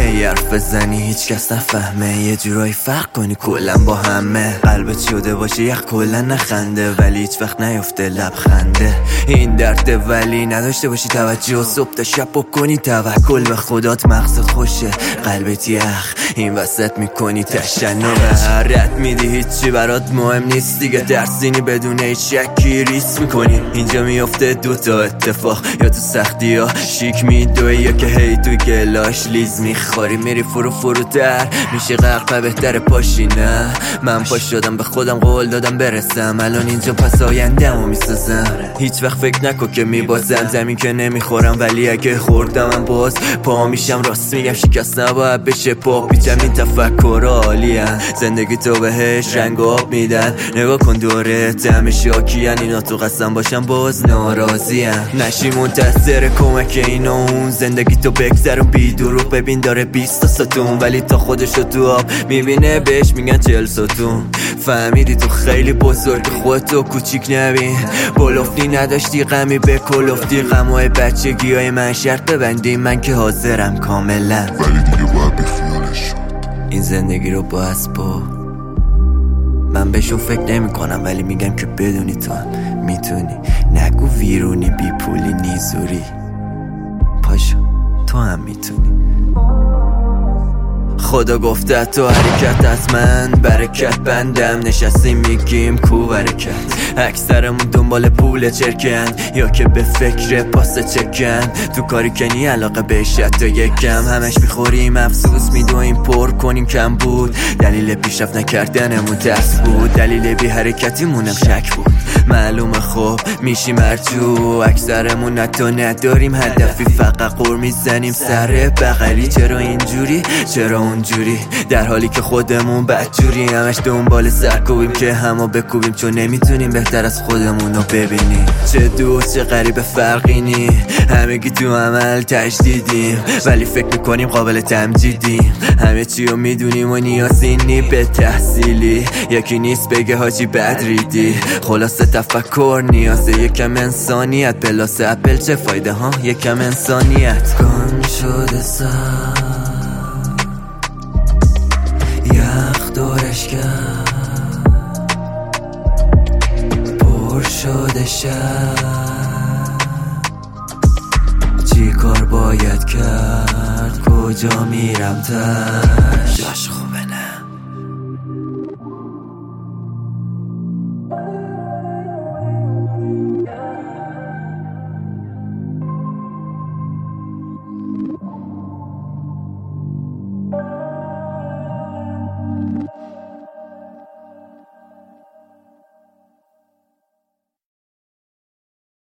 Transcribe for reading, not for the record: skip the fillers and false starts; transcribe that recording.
یه حرف بزنی هیچ کس نفهمه، یه جورایی فرق کنی کلن با همه. قلبت شده باشه یخ کلن نخنده، ولی هیچ وقت نیفته لبخنده. این درده ولی نداشته باشی توجه، صبح تا شب بکنی توکل به خدات. مغزت خوشه قلبت یخ، این وسط میکنی تشنج. رد میدی هیچی برات مهم نیست دیگه، ترسینی بدون هیچ شکی ریس میکنی. اینجا میفته دوتا اتفاق، یا تو سختی ها شیک میدوی، یا که هی توی گلاش لیز میخوری. میری فروتر میشه غرق بهتر پاشی. نه من پاش شدم به خودم قول دادم برسم، الان اینجا پس آینده‌مو میسازم. هیچ وقت فکر نکن که میبازم، زمین که نمیخورم ولی اگه خوردم من باز پا میشم. راست میگم شکست نباید بشه پا پیچم، این تفکر عالیم. زندگی تو بهش رنگ آب میدن، نگاه کن دورت همه شاکیان، اینا تو قسم باشم باز ناراضیم. نشی منتظر کمک اینا اون، زندگی تو بگذرون بی دروغ. ببین داره 20 تا ستون ولی تا خودشو تو آب میبینه بهش میگن 40 ستون. فهمیدی تو خیلی بزرگ خودتو کوچیک نبین، بلوفتی نداشتی غمی به کلوفتی. غمای بچگی های من شرط ببندی، من که حاضرم کاملا، ولی دیگه باید بیخیالش شد. این زندگی رو با اسبا من بهشون فکر نمی کنم، ولی میگم که بدونی تو هم میتونی. نگو ویرونی بی پولی نیزوری، پاشو تو هم میتونی. خدا گفته تو حرکت از من برکت، بندم نشستیم میگیم کو برکت. اکثرمون دنبال پول چرکن، یا که به فکر پاس چکن. تو کاری کنی علاقه بهش حتی یکم، همش میخوریم افسوس میدویم پر کنیم کم بود. دلیل پیشرفت نکردنمون ترس بود، دلیل بی حرکتیمونم شک بود. معلومه خب میشیم مرجو، اکثرمون حتی نداریم هدفی، فقط قور میزنیم سر بغلی. چرا اینجوری چرا اونجوری، در حالی که خودمون بدجوری. همش دنبال سرکوبیم که همو بکوبیم، چون نمیتونیم بهتر از خودمونو ببینیم. چه دور چه غریب فرقی نی، همگی تو عمل تجدیدیم ولی فکر میکنیم قابل تمجیدیم. همه چی رو میدونیم و نیازی نی به تحصیلی، یکی نیست بگه حاجی بد ریدی. خلاصه تفکر نیازه یکم انسانیت، پلاس اپل چه فایده ها یکم انسانیت. گم شده سر یخ دورش کرد، پر شده شد، چی کار باید کرد، کجا میرم تش.